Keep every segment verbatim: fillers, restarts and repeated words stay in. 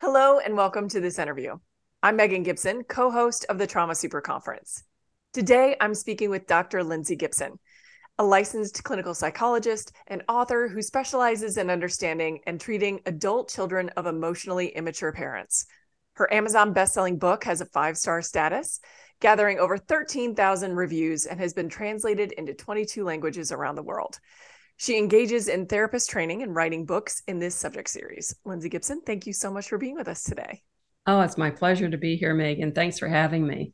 Hello and welcome to this interview. I'm Megan Gibson, co-host of the Trauma Super Conference. Today, I'm speaking with Doctor Lindsay Gibson, a licensed clinical psychologist and author who specializes in understanding and treating adult children of emotionally immature parents. Her Amazon bestselling book has a five-star status, gathering over thirteen thousand reviews, and has been translated into twenty-two languages around the world. She engages in therapist training and writing books in this subject series. Lindsay Gibson, thank you so much for being with us today. Oh, it's my pleasure to be here, Megan. Thanks for having me.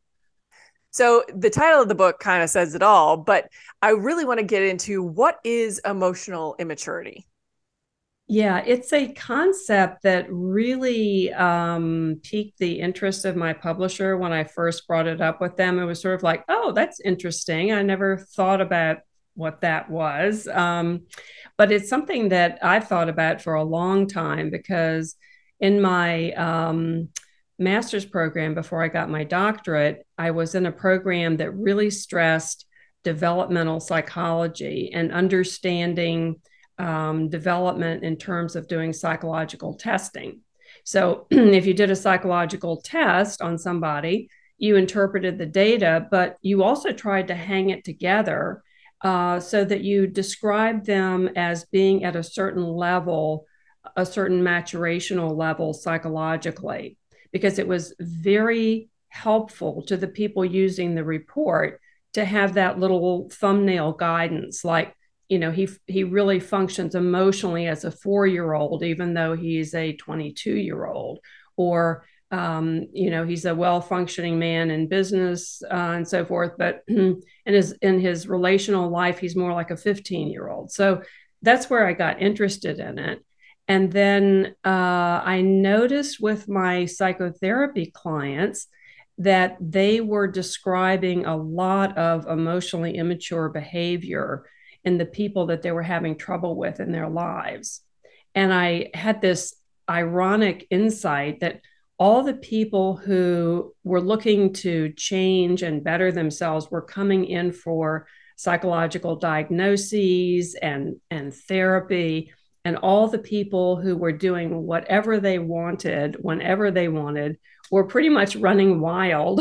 So the title of the book kind of says it all, but I really want to get into what is emotional immaturity? Yeah, it's a concept that really um, piqued the interest of my publisher when I first brought it up with them. It was sort of like, oh, that's interesting. I never thought about what that was. Um, but it's something that I've thought about for a long time because in my um, master's program before I got my doctorate, I was in a program that really stressed developmental psychology and understanding um, development in terms of doing psychological testing. So if you did a psychological test on somebody, you interpreted the data, but you also tried to hang it together uh, so that you describe them as being at a certain level, a certain maturational level psychologically, because it was very helpful to the people using the report to have that little thumbnail guidance, like, you know, he he really functions emotionally as a four-year-old, even though he's a twenty-two-year-old, or um, you know, he's a well-functioning man in business uh, and so forth. But in his in his relational life, he's more like a fifteen-year-old. So that's where I got interested in it. And then uh, I noticed with my psychotherapy clients that they were describing a lot of emotionally immature behavior in the people that they were having trouble with in their lives. And I had this ironic insight that all the people who were looking to change and better themselves were coming in for psychological diagnoses and, and therapy. And all the people who were doing whatever they wanted, whenever they wanted, were pretty much running wild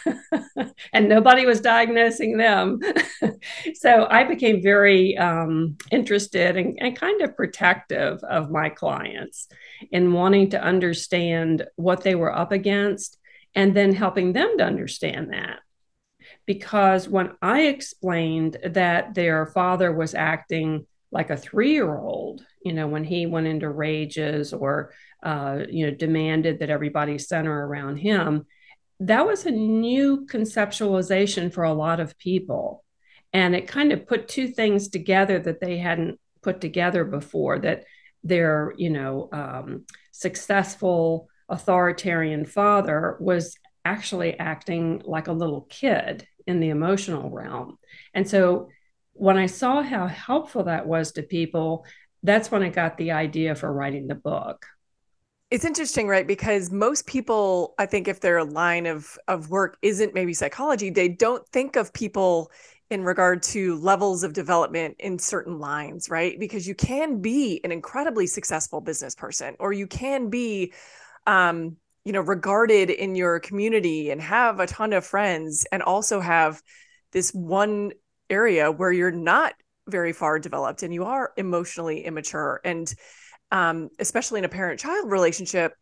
and nobody was diagnosing them. So I became very um, interested and, and kind of protective of my clients in wanting to understand what they were up against and then helping them to understand that. Because when I explained that their father was acting like a three-year-old, you know, when he went into rages or, uh, you know, demanded that everybody center around him, that was a new conceptualization for a lot of people. And it kind of put two things together that they hadn't put together before, that their, you know, um, successful authoritarian father was actually acting like a little kid in the emotional realm. And so when I saw how helpful that was to people, that's when I got the idea for writing the book. It's interesting, right? Because most people, I think if their line of, of work isn't maybe psychology, they don't think of people in regard to levels of development in certain lines, right? Because you can be an incredibly successful business person, or you can be, um, you know, regarded in your community and have a ton of friends, and also have this one area where you're not very far developed and you are emotionally immature. And um, especially in a parent-child relationship,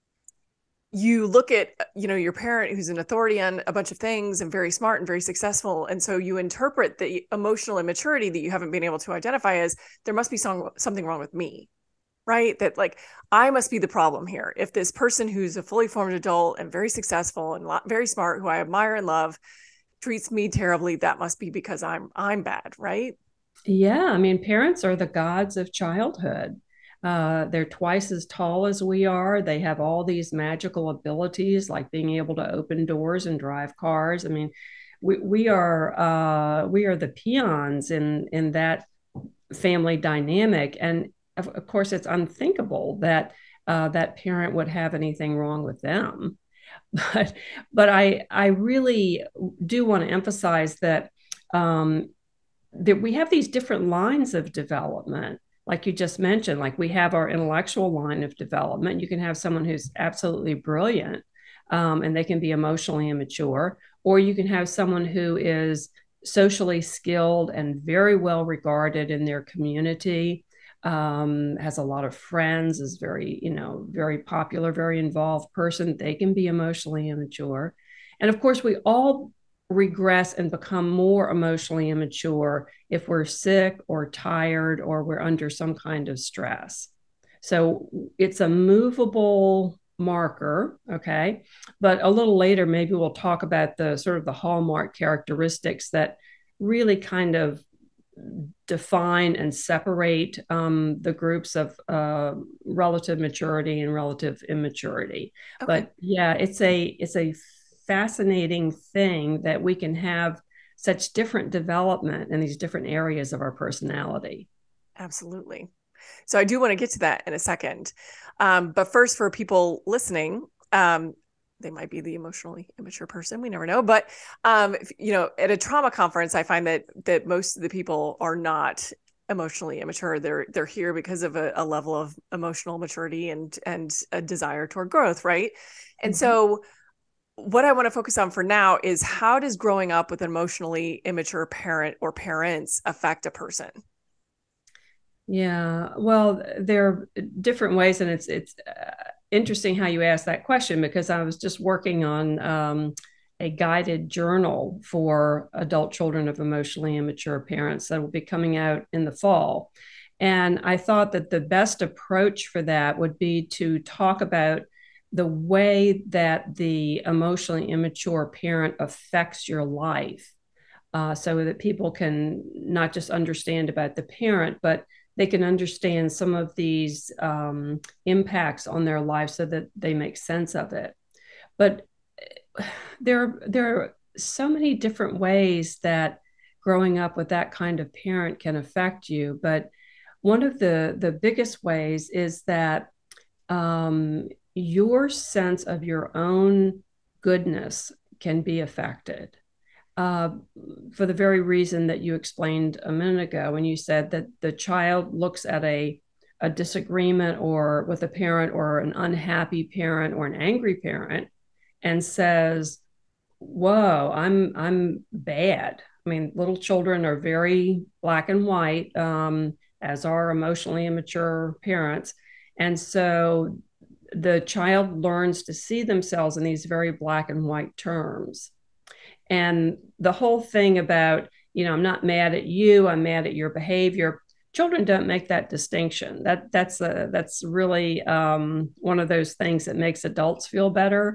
you look at, you know, your parent who's an authority on a bunch of things and very smart and very successful. And so you interpret the emotional immaturity that you haven't been able to identify as, there must be some, something wrong with me, right? That like, I must be the problem here. If this person who's a fully formed adult and very successful and very smart, who I admire and love, treats me terribly, that must be because I'm, I'm bad, right? Yeah, I mean, parents are the gods of childhood. Uh, they're twice as tall as we are. They have all these magical abilities, like being able to open doors and drive cars. I mean, we we are uh, we are the peons in in that family dynamic, and of, of course, it's unthinkable that uh, that parent would have anything wrong with them. But but I I really do want to emphasize that um, that we have these different lines of development. like you just mentioned, like we have our intellectual line of development. You can have someone who's absolutely brilliant, um, and they can be emotionally immature, or you can have someone who is socially skilled and very well regarded in their community, um, has a lot of friends, is very, you know, very popular, very involved person. They can be emotionally immature. And of course, we all regress and become more emotionally immature if we're sick or tired or we're under some kind of stress. So it's a movable marker, okay? But a little later, maybe we'll talk about the sort of the hallmark characteristics that really kind of define and separate um, the groups of uh, relative maturity and relative immaturity. Okay. But yeah, it's a it's a fascinating thing that we can have such different development in these different areas of our personality. Absolutely. So I do want to get to that in a second. Um, but first, for people listening, um, they might be the emotionally immature person. We never know. But, um, if, you know, at a trauma conference, I find that that most of the people are not emotionally immature. They're they're here because of a, a level of emotional maturity and and a desire toward growth, right? And Mm-hmm. so what I want to focus on for now is how does growing up with an emotionally immature parent or parents affect a person? Yeah, well, there are different ways, and it's it's uh, interesting how you asked that question because I was just working on um, a guided journal for adult children of emotionally immature parents that will be coming out in the fall. And I thought that the best approach for that would be to talk about the way that the emotionally immature parent affects your life, uh, so that people can not just understand about the parent, but they can understand some of these um, impacts on their life so that they make sense of it. But there, there are so many different ways that growing up with that kind of parent can affect you. But one of the, the biggest ways is that um, your sense of your own goodness can be affected, uh, for the very reason that you explained a minute ago when you said that the child looks at a a disagreement or with a parent or an unhappy parent or an angry parent and says, whoa, i'm i'm bad. I mean, little children are very black and white, um, as are emotionally immature parents. And so the child learns to see themselves in these very black and white terms. And the whole thing about, you know, I'm not mad at you, I'm mad at your behavior. Children don't make that distinction. That that's a that's really um, one of those things that makes adults feel better.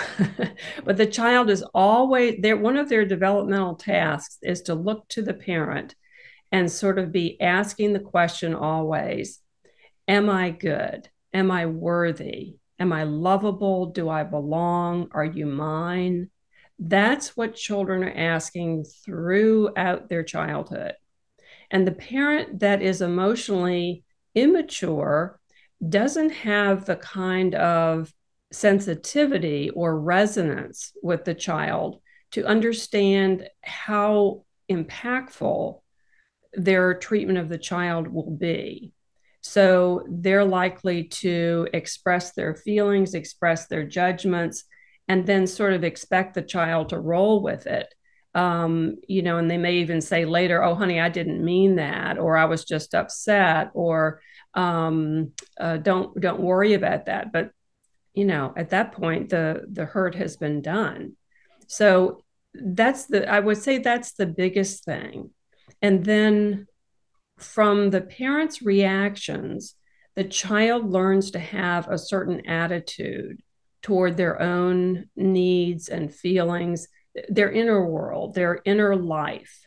But the child is always there. One of their developmental tasks is to look to the parent and sort of be asking the question always: am I good? Am I worthy? Am I lovable? Do I belong? Are you mine? That's what children are asking throughout their childhood. And the parent that is emotionally immature doesn't have the kind of sensitivity or resonance with the child to understand how impactful their treatment of the child will be. So they're likely to express their feelings, express their judgments, and then sort of expect the child to roll with it. Um, you know, and they may even say later, "Oh, honey, I didn't mean that," or "I was just upset," or um, uh, "Don't don't worry about that." But you know, at that point, the the hurt has been done. So that's the I would say that's the biggest thing. And then from the parents' reactions, the child learns to have a certain attitude toward their own needs and feelings, their inner world, their inner life.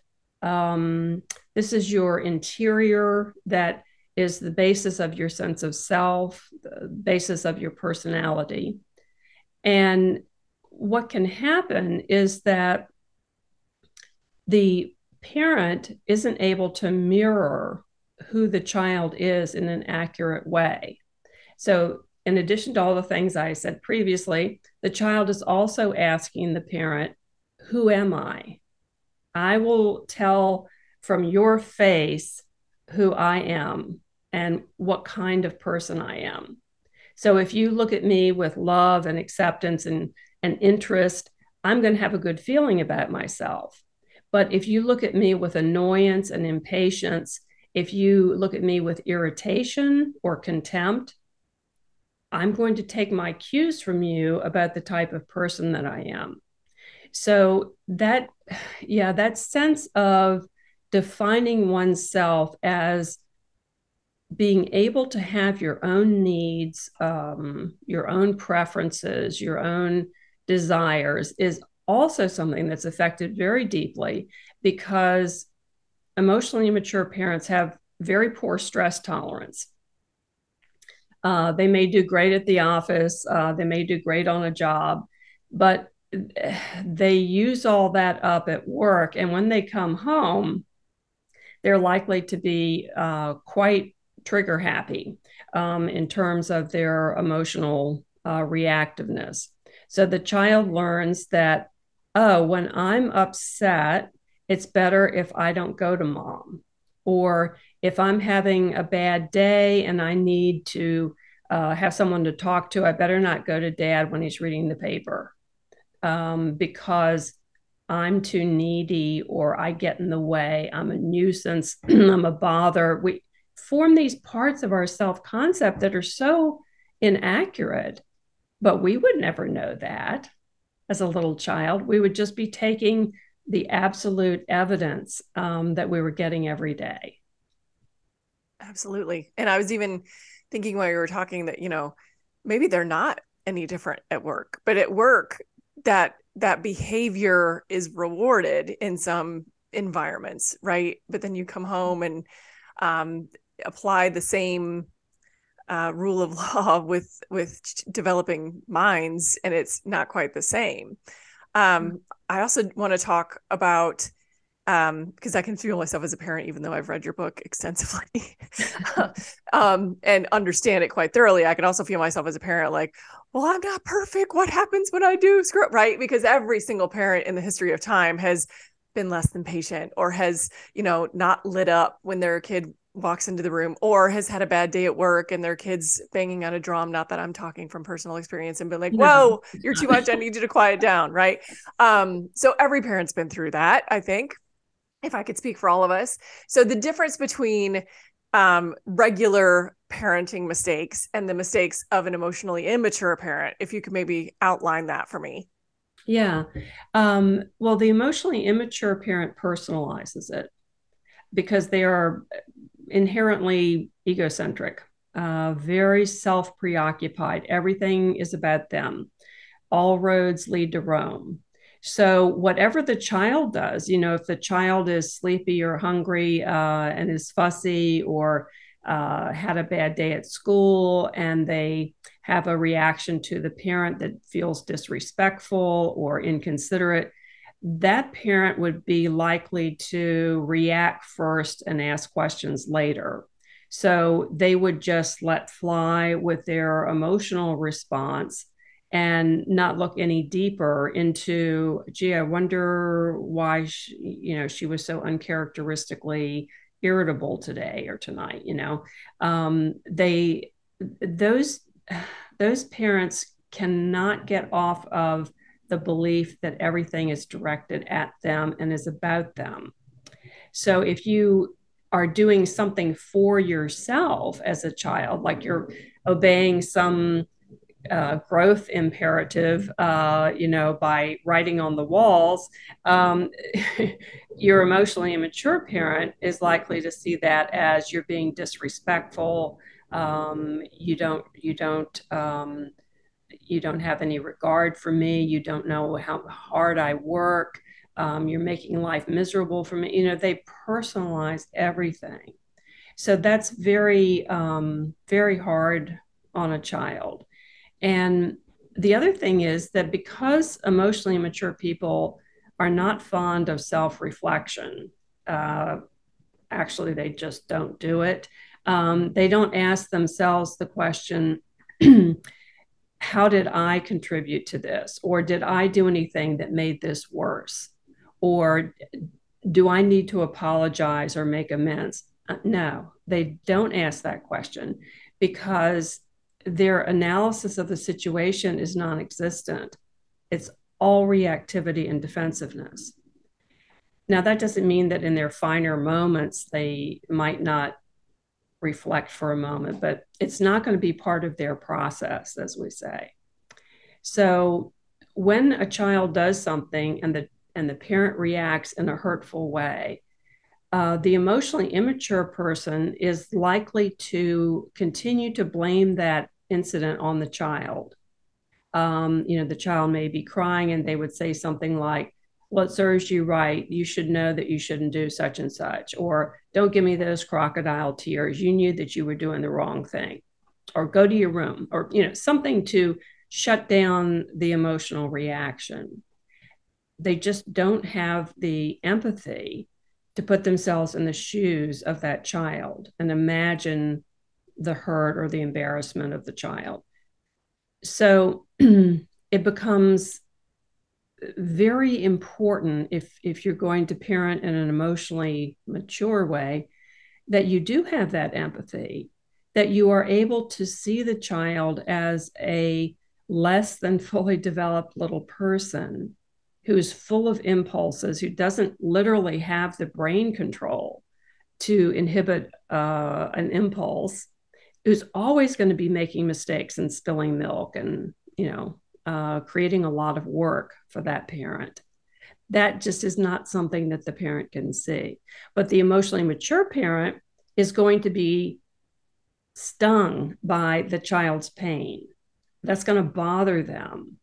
Um, this is your interior that is the basis of your sense of self, the basis of your personality. And what can happen is that the parent isn't able to mirror who the child is in an accurate way. So, in addition to all the things I said previously, the child is also asking the parent, who am I? I will tell from your face who I am. and what kind of person I am. So if you look at me with love and acceptance and, and interest, I'm going to have a good feeling about myself. But if you look at me with annoyance and impatience, if you look at me with irritation or contempt, I'm going to take my cues from you about the type of person that I am. So that, yeah, that sense of defining oneself as being able to have your own needs, um, your own preferences, your own desires is also something that's affected very deeply because emotionally immature parents have very poor stress tolerance. Uh, they may do great at the office, uh, they may do great on a job, but they use all that up at work. And when they come home, they're likely to be uh, quite trigger happy um, in terms of their emotional uh, reactiveness. So the child learns that, oh, when I'm upset, it's better if I don't go to mom. Or if I'm having a bad day and I need to uh, have someone to talk to, I better not go to dad when he's reading the paper um, because I'm too needy or I get in the way, I'm a nuisance, I'm a bother. We form these parts of our self concept that are so inaccurate, but we would never know that as a little child. We would just be taking the absolute evidence um, that we were getting every day. Absolutely. And I was even thinking while you were talking that, you know, maybe they're not any different at work, but at work, that that behavior is rewarded in some environments, right? But then you come home and um, apply the same uh, rule of law with with developing minds, and it's not quite the same. Um, I also want to talk about um, because I can feel myself as a parent, even though I've read your book extensively um, and understand it quite thoroughly. I can also feel myself as a parent, like, well, I'm not perfect. What happens when I do screw up, right? Because every single parent in the history of time has been less than patient or has, you know, not lit up when their kid walks into the room or has had a bad day at work and their kid's banging on a drum. Not that I'm talking from personal experience and been like, whoa, no, you're too much. I need you to quiet down. Right. Um, so every parent's been through that, I think, if I could speak for all of us. So the difference between um, regular parenting mistakes and the mistakes of an emotionally immature parent, if you could maybe outline that for me. Yeah. Um, well, the emotionally immature parent personalizes it because they are inherently egocentric, uh, very self preoccupied. Everything is about them. All roads lead to Rome. So, whatever the child does, you know, if the child is sleepy or hungry uh, and is fussy or uh, had a bad day at school and they have a reaction to the parent that feels disrespectful or inconsiderate, that parent would be likely to react first and ask questions later. So they would just let fly with their emotional response and not look any deeper into, gee, I wonder why she, you know, she was so uncharacteristically irritable today or tonight. You know, um, they those those parents cannot get off of the belief that everything is directed at them and is about them. So if you are doing something for yourself as a child, like you're obeying some uh, growth imperative, uh, you know, by writing on the walls, um, your emotionally immature parent is likely to see that as you're being disrespectful. Um, you don't, you don't, um, you don't have any regard for me. You don't know how hard I work. Um, you're making life miserable for me. You know, they personalize everything. So that's very, um, very hard on a child. And the other thing is that because emotionally immature people are not fond of self reflection, uh, actually, they just don't do it. Um, they don't ask themselves the question, how did I contribute to this? Or did I do anything that made this worse? Or do I need to apologize or make amends? Uh, no, they don't ask that question because their analysis of the situation is non-existent. It's all reactivity and defensiveness. Now, that doesn't mean that in their finer moments they might not reflect for a moment, but it's not going to be part of their process, as we say. So when a child does something and the and the parent reacts in a hurtful way, uh, the emotionally immature person is likely to continue to blame that incident on the child. Um, you know, the child may be crying and they would say something like, well, it serves you right. You should know that you shouldn't do such and such. Or don't give me those crocodile tears. You knew that you were doing the wrong thing. Or go to your room. Or, you know, something to shut down the emotional reaction. They just don't have the empathy to put themselves in the shoes of that child and imagine the hurt or the embarrassment of the child. So it becomes very important if if you're going to parent in an emotionally mature way that you do have that empathy, that you are able to see the child as a less than fully developed little person who is full of impulses, who doesn't literally have the brain control to inhibit uh, an impulse, who's always going to be making mistakes and spilling milk and, you know, uh, creating a lot of work for that parent. That just is not something that the parent can see. But the emotionally mature parent is going to be stung by the child's pain. That's going to bother them.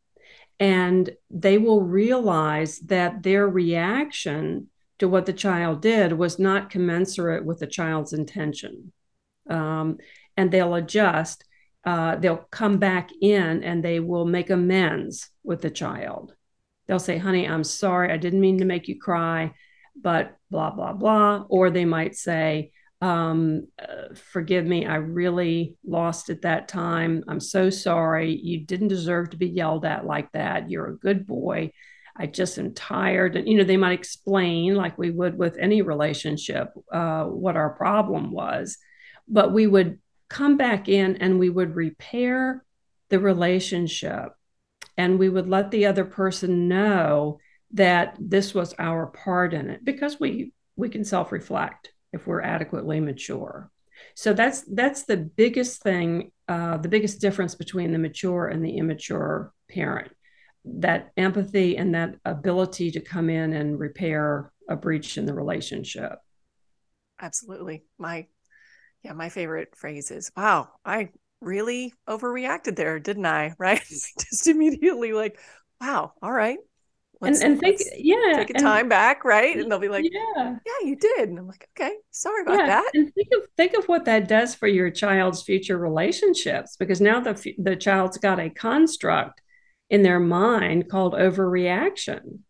And they will realize that their reaction to what the child did was not commensurate with the child's intention. Um, and they'll adjust. Uh, they'll come back in and they will make amends with the child. They'll say, honey, I'm sorry. I didn't mean to make you cry, but blah, blah, blah. Or they might say, um, uh, forgive me, I really lost at that time. I'm so sorry. You didn't deserve to be yelled at like that. You're a good boy. I just am tired. And, you know, they might explain, like we would with any relationship, uh, what our problem was. But we would come back in and we would repair the relationship. And we would let the other person know that this was our part in it, because we we can self-reflect if we're adequately mature. So that's that's the biggest thing, uh, the biggest difference between the mature and the immature parent, that empathy and that ability to come in and repair a breach in the relationship. Absolutely. My, yeah, my favorite phrase is, wow, I really overreacted there, didn't I? Right? Just immediately like, wow, all right. Let's, and and think, yeah, take a and, time back, right? And they'll be like, yeah, yeah, you did. And I'm like, okay, sorry about yeah. that. And think of think of what that does for your child's future relationships, because now the the child's got a construct in their mind called overreaction.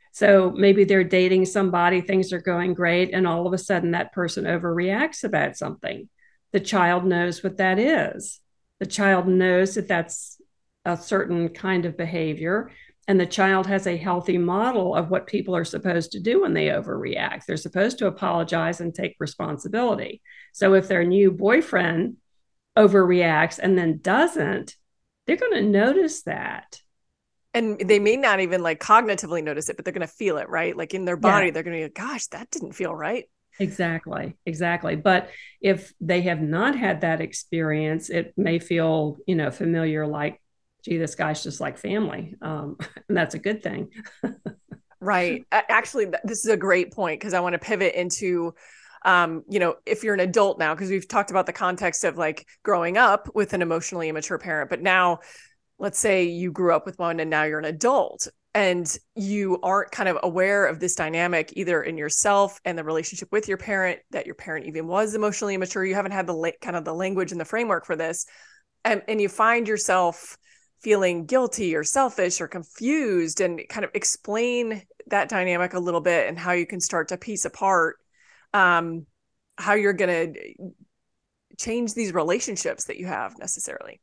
So maybe they're dating somebody, things are going great, and all of a sudden that person overreacts about something. The child knows what that is. The child knows that that's a certain kind of behavior, and the child has a healthy model of what people are supposed to do when they overreact. They're supposed to apologize and take responsibility. So if their new boyfriend overreacts and then doesn't, they're going to notice that. And they may not even like cognitively notice it, but they're going to feel it, right? Like in their body, yeah. They're going to be like, gosh, that didn't feel right. Exactly. Exactly. But if they have not had that experience, it may feel, you know, familiar, like, gee, this guy's just like family. Um, and that's a good thing. Right. Actually, this is a great point, because I want to pivot into, um, you know, if you're an adult now, because we've talked about the context of like growing up with an emotionally immature parent, but now let's say you grew up with one and now you're an adult and you aren't kind of aware of this dynamic either in yourself and the relationship with your parent, that your parent even was emotionally immature. You haven't had the la- kind of the language and the framework for this. And, and you find yourself feeling guilty or selfish or confused, and kind of explain that dynamic a little bit and how you can start to piece apart um, how you're going to change these relationships that you have necessarily.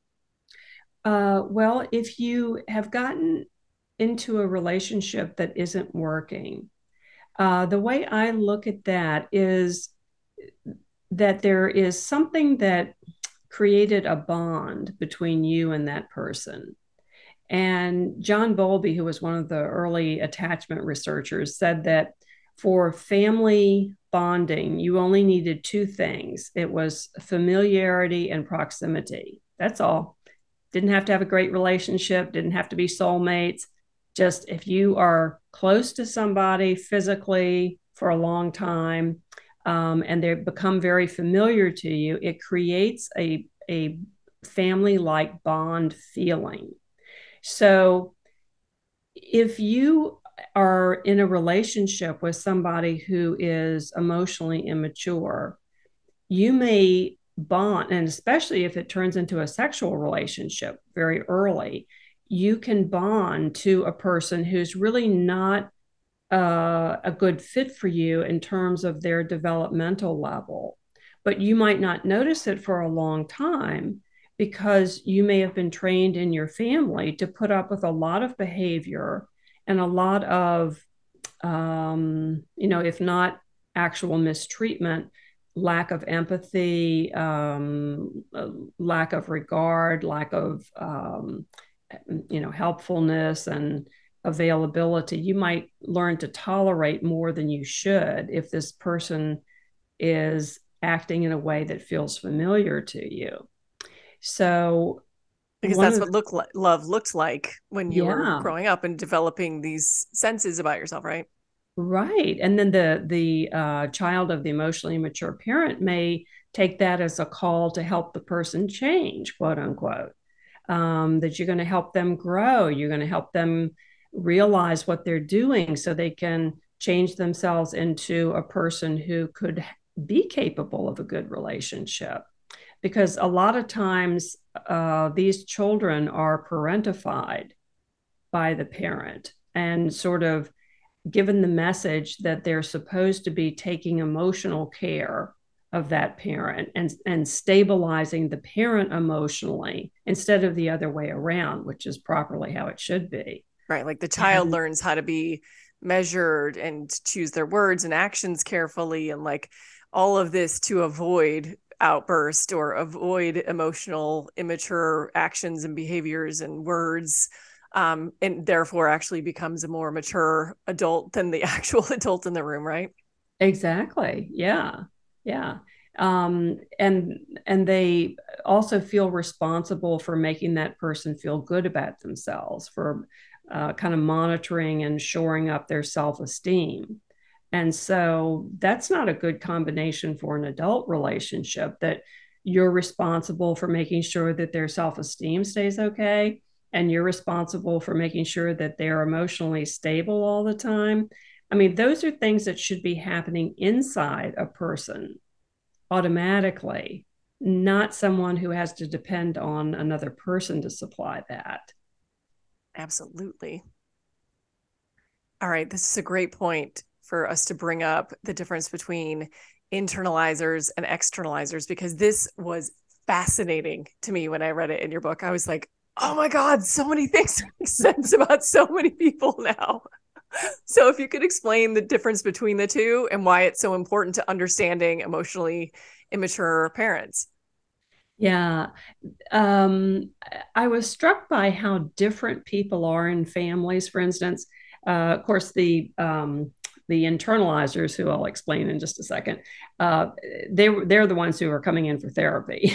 Uh, well, if you have gotten into a relationship that isn't working, uh, the way I look at that is that there is something that created a bond between you and that person. And John Bowlby, who was one of the early attachment researchers, said that for family bonding, you only needed two things. It was familiarity and proximity. That's all. Didn't have to have a great relationship, didn't have to be soulmates. Just if you are close to somebody physically for a long time, um, and they become very familiar to you, it creates a, a family like bond feeling. So if you are in a relationship with somebody who is emotionally immature, you may bond, and especially if it turns into a sexual relationship very early, you can bond to a person who's really not uh, a good fit for you in terms of their developmental level. But you might not notice it for a long time because you may have been trained in your family to put up with a lot of behavior and a lot of, um, you know, if not actual mistreatment, lack of empathy, um, lack of regard, lack of, um, you know, helpfulness and availability. You might learn to tolerate more than you should if this person is acting in a way that feels familiar to you. So, because one that's of what the, look li- love looks like when you were yeah, growing up and developing these senses about yourself, right? right. And then the the uh, child of the emotionally immature parent may take that as a call to help the person change, quote unquote. Um, that you're going to help them grow. You're going to help them realize what they're doing so they can change themselves into a person who could be capable of a good relationship. Because a lot of times uh, these children are parentified by the parent and sort of given the message that they're supposed to be taking emotional care of that parent and, and stabilizing the parent emotionally instead of the other way around, which is properly how it should be. Right. Like the child And learns how to be measured and choose their words and actions carefully, and like all of this to avoid outburst or avoid emotional immature actions and behaviors and words, um, and therefore actually becomes a more mature adult than the actual adult in the room, right? exactly. Yeah. Yeah. Um, and and they also feel responsible for making that person feel good about themselves, for uh, kind of monitoring and shoring up their self-esteem. And so that's not a good combination for an adult relationship, that you're responsible for making sure that their self-esteem stays okay, and you're responsible for making sure that they're emotionally stable all the time. I mean, those are things that should be happening inside a person automatically, not someone who has to depend on another person to supply that. Absolutely. All right. This is a great point for us to bring up the difference between internalizers and externalizers, because this was fascinating to me when I read it in your book. I was like, oh my God, so many things make sense about so many people now. So if you could explain the difference between the two and why it's so important to understanding emotionally immature parents. Yeah. Um, I was struck by how different people are in families. For instance, uh, of course, the um, the internalizers, who I'll explain in just a second, uh, they they're the ones who are coming in for therapy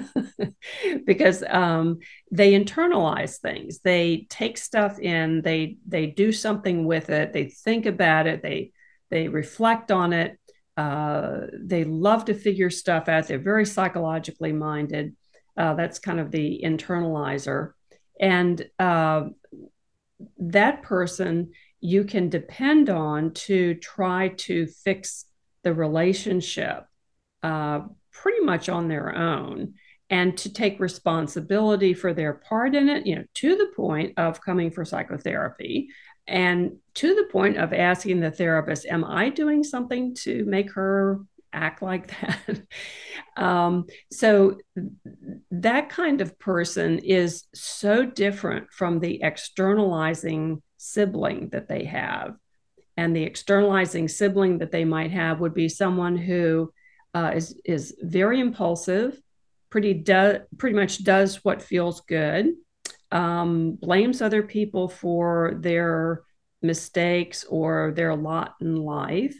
because um, they internalize things. They take stuff in. They they do something with it. They think about it. They they reflect on it. Uh, they love to figure stuff out. They're very psychologically minded. Uh, that's kind of the internalizer. And uh, that person you can depend on to try to fix the relationship uh, pretty much on their own, and to take responsibility for their part in it, you know, to the point of coming for psychotherapy and to the point of asking the therapist, am I doing something to make her act like that? um, so that kind of person is so different from the externalizing sibling that they have. And the externalizing sibling that they might have would be someone who uh, is is very impulsive, pretty do, pretty much does what feels good, um, blames other people for their mistakes or their lot in life,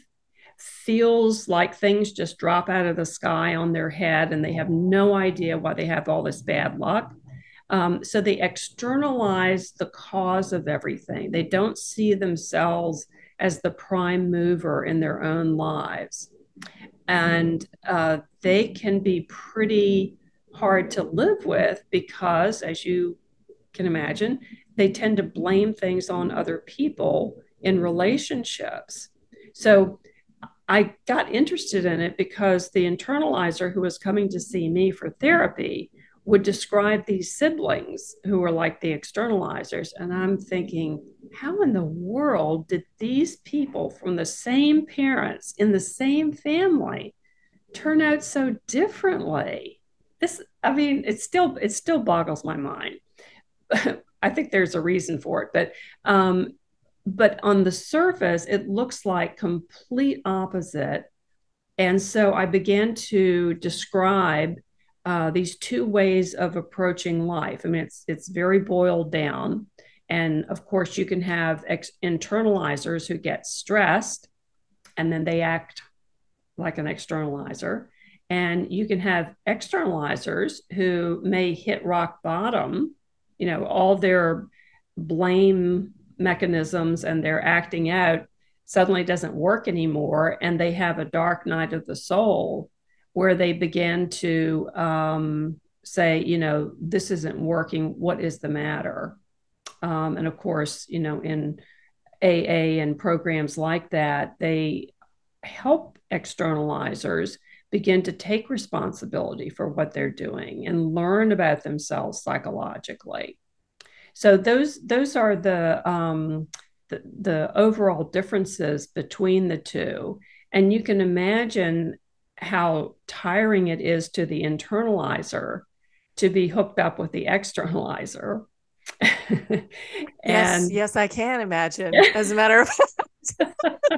feels like things just drop out of the sky on their head and they have no idea why they have all this bad luck. Um, so they externalize the cause of everything. They don't see themselves as the prime mover in their own lives. And uh, they can be pretty hard to live with because, as you can imagine, they tend to blame things on other people in relationships. So I got interested in it because the internalizer who was coming to see me for therapy would describe these siblings who were like the externalizers. And I'm thinking, how in the world did these people from the same parents in the same family turn out so differently? This, I mean, it still it still boggles my mind. I think there's a reason for it, but um, but on the surface, it looks like complete opposite. And so I began to describe uh, these two ways of approaching life. I mean, it's it's very boiled down. And of course, you can have ex- internalizers who get stressed and then they act like an externalizer. And you can have externalizers who may hit rock bottom, you know, all their blame mechanisms and their acting out suddenly doesn't work anymore. And they have a dark night of the soul where they begin to um, say, you know, this isn't working. What is the matter? Um, and of course, you know, in A A and programs like that, they help externalizers begin to take responsibility for what they're doing and learn about themselves psychologically. So those those are the um, the, the overall differences between the two, and you can imagine how tiring it is to the internalizer to be hooked up with the externalizer. Yes, And yes, I can imagine. As a matter of fact.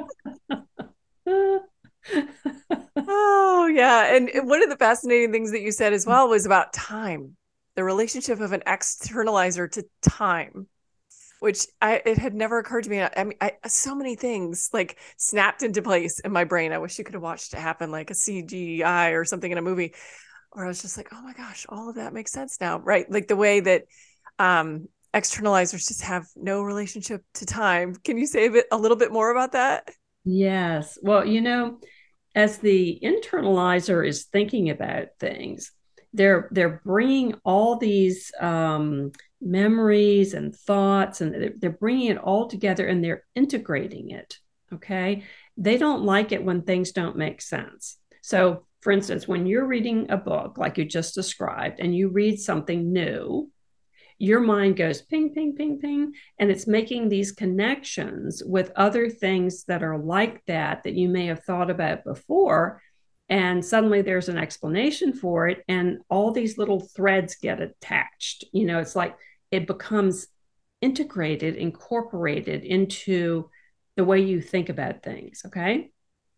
Oh, yeah. And one of the fascinating things that you said as well was about time, the relationship of an externalizer to time, which I, it had never occurred to me. I mean, I, so many things like snapped into place in my brain. I wish you could have watched it happen like a C G I or something in a movie, where I was just like, oh my gosh, all of that makes sense now. Right. Like the way that um, externalizers just have no relationship to time. Can you say a, bit, a little bit more about that? yes, well, you know, as the internalizer is thinking about things, they're they're bringing all these um, memories and thoughts, and they're, they're bringing it all together, and they're integrating it. Okay, they don't like it when things don't make sense. So, for instance, when you're reading a book like you just described, and you read something new, your mind goes ping, ping, ping, ping, and it's making these connections with other things that are like that that you may have thought about before. And suddenly there's an explanation for it, and all these little threads get attached. You know, it's like it becomes integrated, incorporated into the way you think about things. Okay.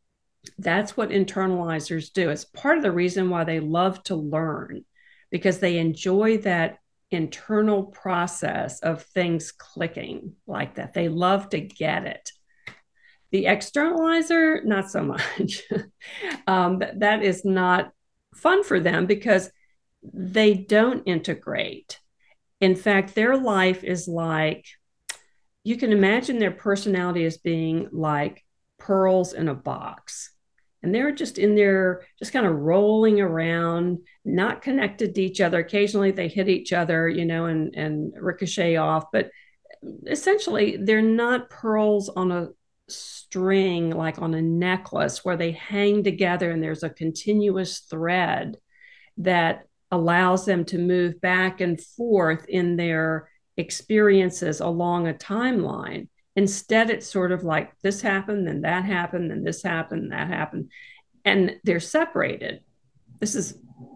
That's what internalizers do. It's part of the reason why they love to learn, because they enjoy that internal process of things clicking like that. They love to get it. The externalizer, not so much. um, that, that is not fun for them because they don't integrate. In fact, their life is like, you can imagine their personality as being like pearls in a box. And they're just in there, just kind of rolling around, not connected to each other. Occasionally they hit each other, you know, and, and ricochet off. But essentially, they're not pearls on a string, like on a necklace, where they hang together and there's a continuous thread that allows them to move back and forth in their experiences along a timeline. Instead, it's sort of like this happened, then that happened, then this happened, and that happened. And they're separated. This is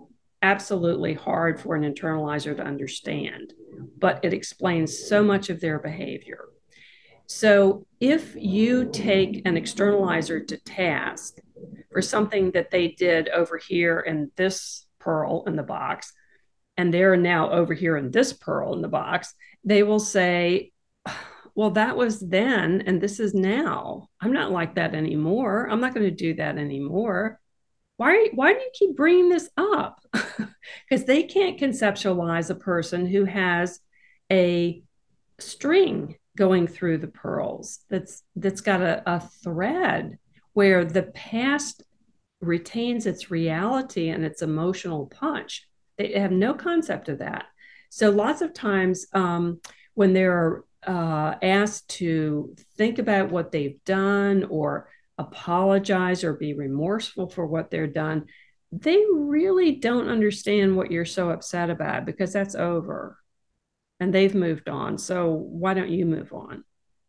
absolutely hard for an internalizer to understand, but it explains so much of their behavior. So if you take an externalizer to task for something that they did over here in this pearl in the box, and they're now over here in this pearl in the box, they will say, well, that was then and this is now. I'm not like that anymore. I'm not going to do that anymore. Why, why do you keep bringing this up? Because they can't conceptualize a person who has a string going through the pearls that's that's got a, a thread where the past retains its reality and its emotional punch. They have no concept of that. So lots of times um, when they're uh, asked to think about what they've done or apologize or be remorseful for what they're done, they really don't understand what you're so upset about because that's over and they've moved on. So why don't you move on?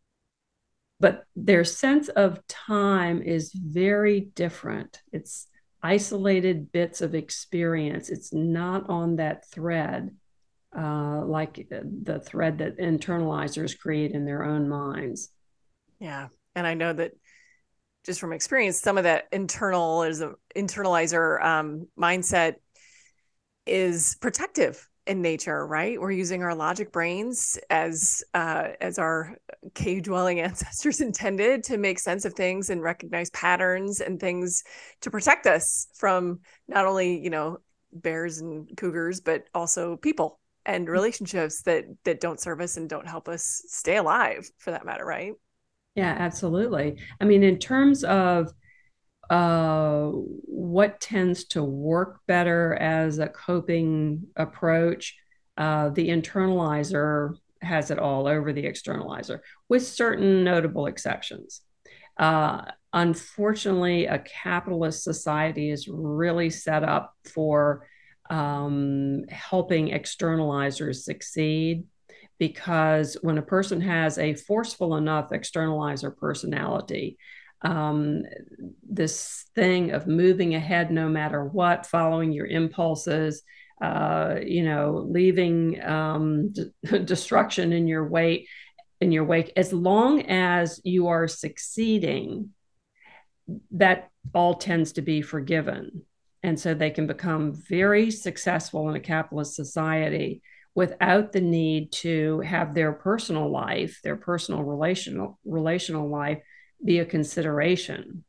But their sense of time is very different. It's isolated bits of experience. It's not on that thread, uh, like the thread that internalizers create in their own minds. Yeah. And I know that just from experience, some of that internal is a internalizer um, mindset is protective in nature, right? We're using our logic brains as uh, as our cave-dwelling ancestors intended to make sense of things and recognize patterns and things to protect us from not only, you know, bears and cougars, but also people and relationships that that don't serve us and don't help us stay alive, for that matter, right? Yeah, absolutely. I mean, in terms of uh, what tends to work better as a coping approach, uh, the internalizer has it all over the externalizer, with certain notable exceptions. Uh, unfortunately, a capitalist society is really set up for um, helping externalizers succeed because when a person has a forceful enough externalizer personality, um, this thing of moving ahead no matter what, following your impulses, uh, you know, leaving um, d- destruction in your wake, in your wake, as long as you are succeeding, that all tends to be forgiven. And so they can become very successful in a capitalist society without the need to have their personal life, their personal relational relational life be a consideration.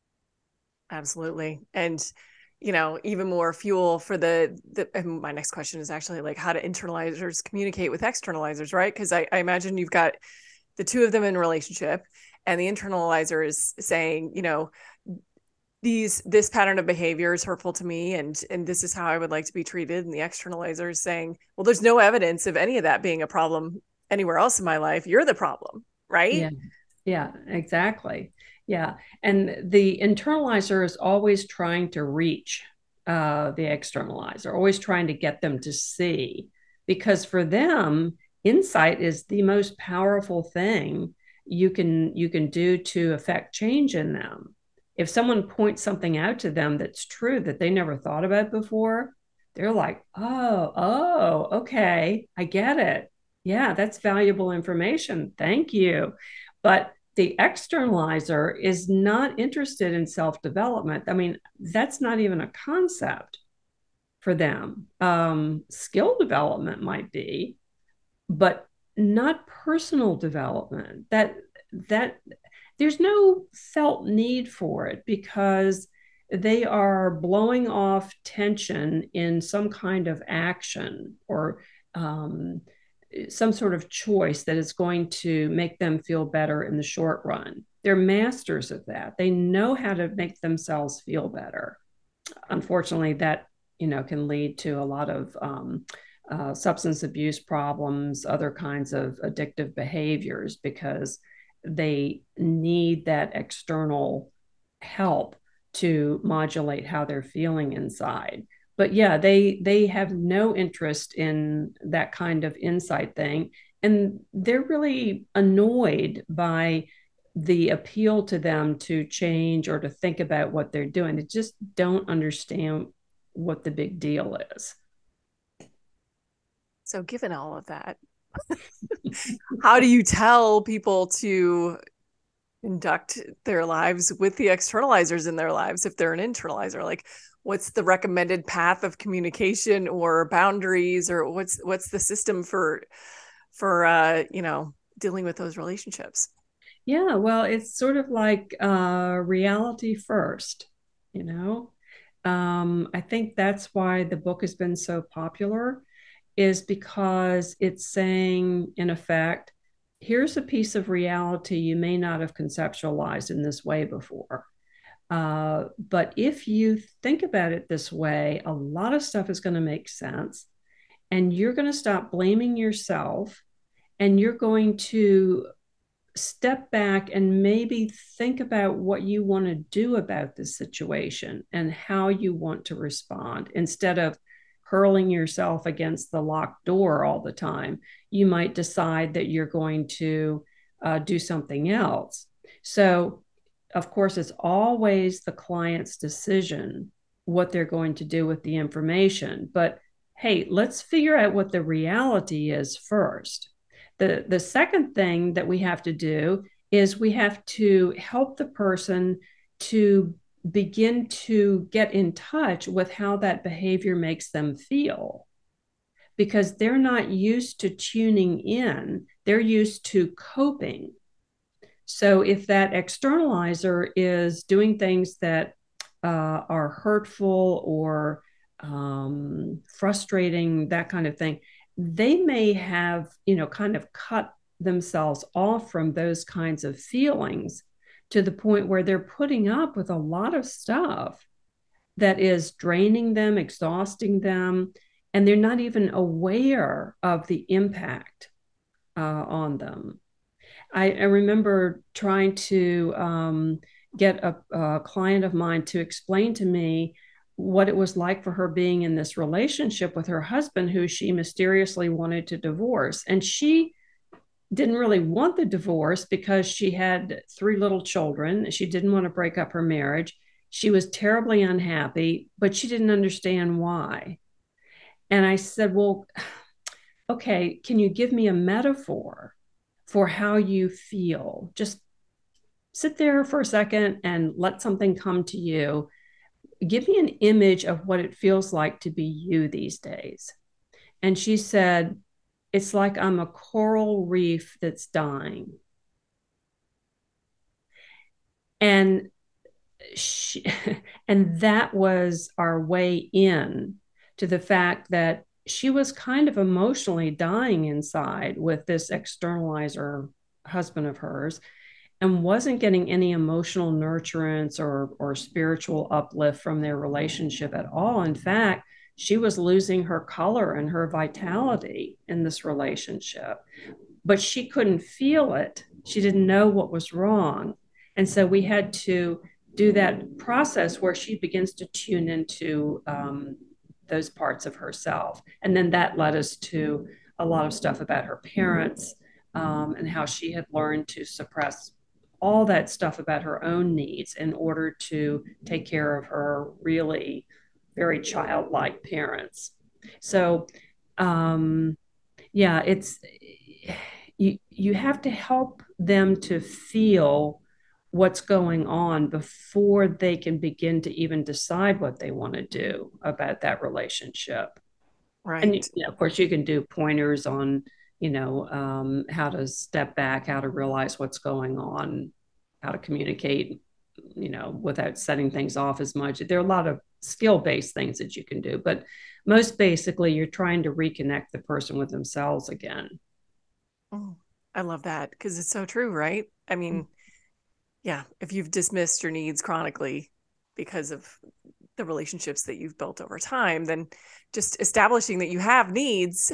Absolutely. And you know, even more fuel for the, the and my next question is actually like how do internalizers communicate with externalizers, right? Because I, I imagine you've got the two of them in a relationship and the internalizer is saying, you know, these this pattern of behavior is hurtful to me and and this is how I would like to be treated, and the externalizer is saying, well, there's no evidence of any of that being a problem anywhere else in my life, you're the problem, right? Yeah, yeah, exactly. Yeah. And the internalizer is always trying to reach uh, the externalizer, always trying to get them to see, because for them, insight is the most powerful thing you can you can do to affect change in them. If someone points something out to them that's true that they never thought about before, they're like, oh, oh, okay, I get it. Yeah, that's valuable information. Thank you. But the externalizer is not interested in self development. I mean, that's not even a concept for them. Um, skill development might be, but not personal development. That that there's no felt need for it because they are blowing off tension in some kind of action or um, some sort of choice that is going to make them feel better in the short run. They're masters of that. They know how to make themselves feel better. Unfortunately, that you know can lead to a lot of um, uh, substance abuse problems, other kinds of addictive behaviors because they need that external help to modulate how they're feeling inside. But yeah, they they have no interest in that kind of insight thing, and they're really annoyed by the appeal to them to change or to think about what they're doing. They just don't understand what the big deal is. So given all of that, how do you tell people to conduct their lives with the externalizers in their lives if they're an internalizer? Like, what's the recommended path of communication or boundaries, or what's what's the system for for uh, you know, dealing with those relationships? Yeah, well, it's sort of like uh, reality first, you know. Um, I think that's why the book has been so popular, is because it's saying, in effect, here's a piece of reality you may not have conceptualized in this way before. Uh, but if you think about it this way, a lot of stuff is going to make sense, and you're going to stop blaming yourself, and you're going to step back and maybe think about what you want to do about this situation and how you want to respond instead of hurling yourself against the locked door all the time. You might decide that you're going to uh, do something else. So, of course, it's always the client's decision what they're going to do with the information. But hey, let's figure out what the reality is first. The, the second thing that we have to do is we have to help the person to begin to get in touch with how that behavior makes them feel, because they're not used to tuning in, they're used to coping. So if that externalizer is doing things that uh, are hurtful or um, frustrating, that kind of thing, they may have, you know, kind of cut themselves off from those kinds of feelings to the point where they're putting up with a lot of stuff that is draining them, exhausting them, and they're not even aware of the impact uh, on them. I, I remember trying to um, get a, a client of mine to explain to me what it was like for her being in this relationship with her husband, who she mysteriously wanted to divorce. And she didn't really want the divorce because she had three little children. She didn't want to break up her marriage. She was terribly unhappy, but she didn't understand why. And I said, well, okay, can you give me a metaphor for how you feel? Just sit there for a second and let something come to you. Give me an image of what it feels like to be you these days. And she said, it's like I'm a coral reef that's dying. And she, and that was our way in to the fact that she was kind of emotionally dying inside with this externalizer husband of hers, and wasn't getting any emotional nurturance or, or spiritual uplift from their relationship at all. In fact, she was losing her color and her vitality in this relationship, but she couldn't feel it. She didn't know what was wrong. And so we had to do that process where she begins to tune into um, those parts of herself. And then that led us to a lot of stuff about her parents um, and how she had learned to suppress all that stuff about her own needs in order to take care of her really very childlike parents. So, um, yeah, it's you. You have to help them to feel what's going on before they can begin to even decide what they want to do about that relationship. And Right. you know, of course, you can do pointers on, you know, um, how to step back, how to realize what's going on, how to communicate, you know, without setting things off as much. There are a lot of skill-based things that you can do, but most basically, you're trying to reconnect the person with themselves again. Oh, I love that because it's so true, right? I mean, yeah, if you've dismissed your needs chronically because of the relationships that you've built over time, then just establishing that you have needs.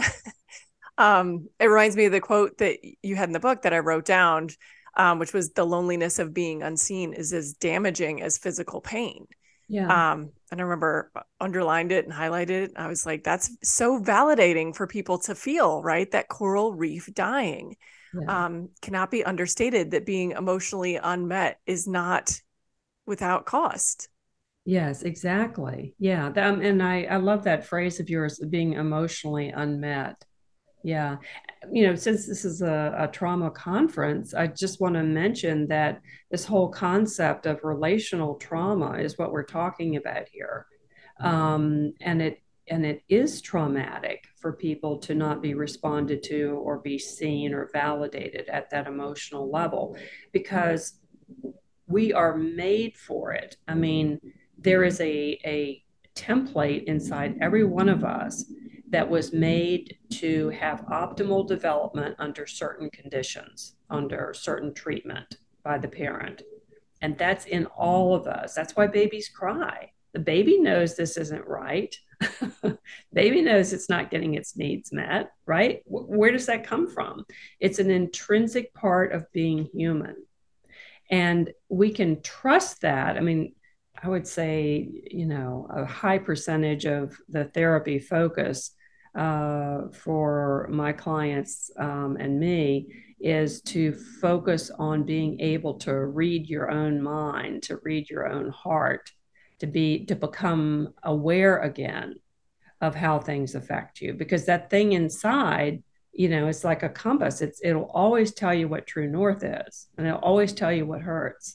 um, it reminds me of the quote that you had in the book that I wrote down, um, which was the loneliness of being unseen is as damaging as physical pain. Yeah. Um, and I remember underlined it and highlighted it. I was like, that's so validating for people to feel, right? That coral reef dying Yeah. um, cannot be understated, that being emotionally unmet is not without cost. Yes, exactly. Yeah. Um, and I, I love that phrase of yours, being emotionally unmet. Yeah. You know, since this is a, a trauma conference, I just want to mention that this whole concept of relational trauma is what we're talking about here. Um, and it and it is traumatic for people to not be responded to or be seen or validated at that emotional level because we are made for it. I mean, there is a, a template inside every one of us that was made to have optimal development under certain conditions, under certain treatment by the parent. And that's in all of us. That's why babies cry. The baby knows this isn't right. Baby knows it's not getting its needs met, right? Where does that come from? It's an intrinsic part of being human. And we can trust that. I mean, I would say, you know, a high percentage of the therapy focus uh, for my clients um, and me is to focus on being able to read your own mind, to read your own heart, to be to become aware again of how things affect you, because that thing inside, you know, it's like a compass. It's it'll always tell you what true north is, and it'll always tell you what hurts.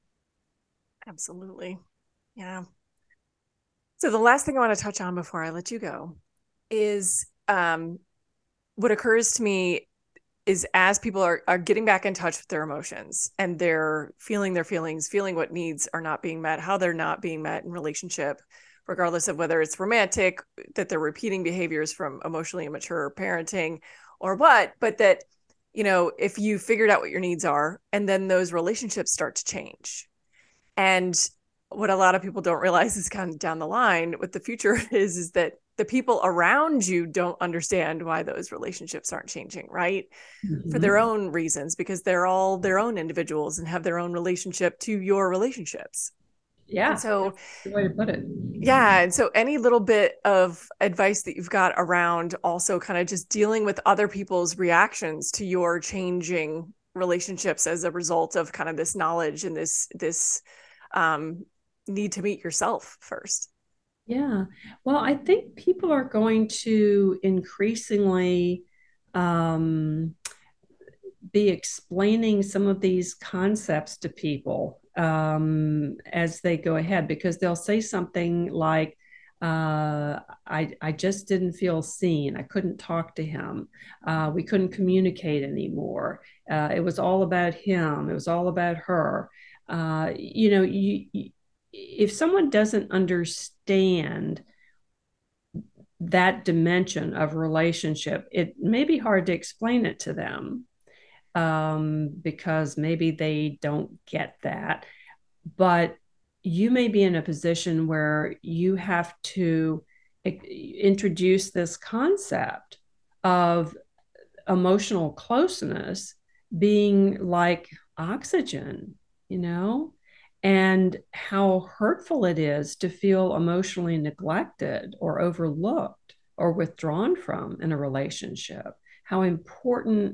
Absolutely. Yeah. So the last thing I want to touch on before I let you go is um, what occurs to me is as people are, are getting back in touch with their emotions and they're feeling their feelings, feeling what needs are not being met, how they're not being met in relationship, regardless of whether it's romantic, that they're repeating behaviors from emotionally immature parenting or what, but that, you know, if you figured out what your needs are and then those relationships start to change. And what a lot of people don't realize is kind of down the line, what the future is, is that the people around you don't understand why those relationships aren't changing, right? Mm-hmm. For their own reasons, because they're all their own individuals and have their own relationship to your relationships. Yeah. And so, that's the way to put it. Yeah. And so, any little bit of advice that you've got around also kind of just dealing with other people's reactions to your changing relationships as a result of kind of this knowledge and this, this, um, need to meet yourself first. Yeah. Well, I think people are going to increasingly um, be explaining some of these concepts to people um, as they go ahead, because they'll say something like, uh, I, I just didn't feel seen. I couldn't talk to him. Uh, we couldn't communicate anymore. Uh, it was all about him. It was all about her. Uh, you know, you, you, if someone doesn't understand that dimension of relationship, it may be hard to explain it to them um, because maybe they don't get that. But you may be in a position where you have to introduce this concept of emotional closeness being like oxygen, you know, and how hurtful it is to feel emotionally neglected or overlooked or withdrawn from in a relationship. How important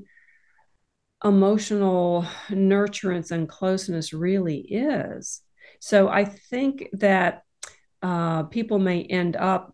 emotional nurturance and closeness really is. So I think that uh, people may end up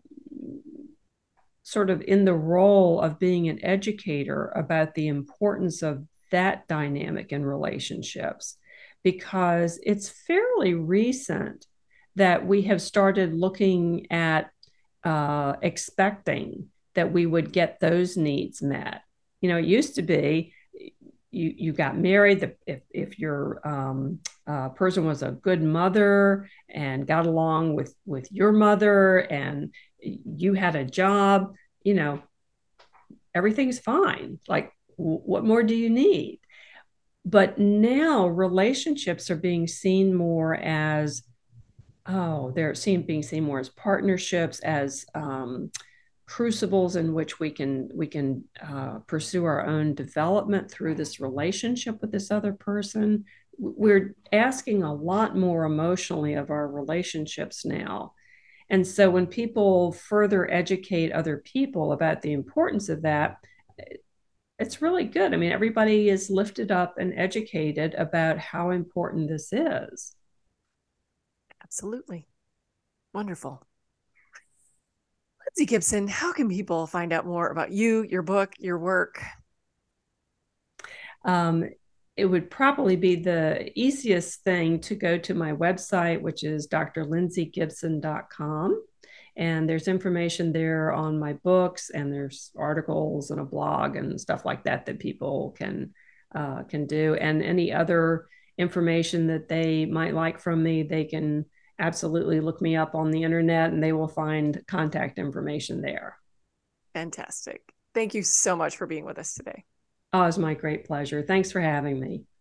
sort of in the role of being an educator about the importance of that dynamic in relationships, because it's fairly recent that we have started looking at uh, expecting that we would get those needs met. You know, it used to be you you got married, if if your um, uh, person was a good mother and got along with with your mother and you had a job, you know, everything's fine. Like, what more do you need? But now relationships are being seen more as, oh, they're seen being seen more as partnerships, as um, crucibles in which we can we can uh, pursue our own development through this relationship with this other person. We're asking a lot more emotionally of our relationships now. And so when people further educate other people about the importance of that, it's really good. I mean, everybody is lifted up and educated about how important this is. Absolutely. Wonderful. Lindsay Gibson, how can people find out more about you, your book, your work? Um, it would probably be the easiest thing to go to my website, which is d r lindsay gibson dot com. And there's information there on my books, and there's articles and a blog and stuff like that that people can uh, can do. And any other information that they might like from me, they can absolutely look me up on the internet, and they will find contact information there. Fantastic. Thank you so much for being with us today. Oh, it's my great pleasure. Thanks for having me.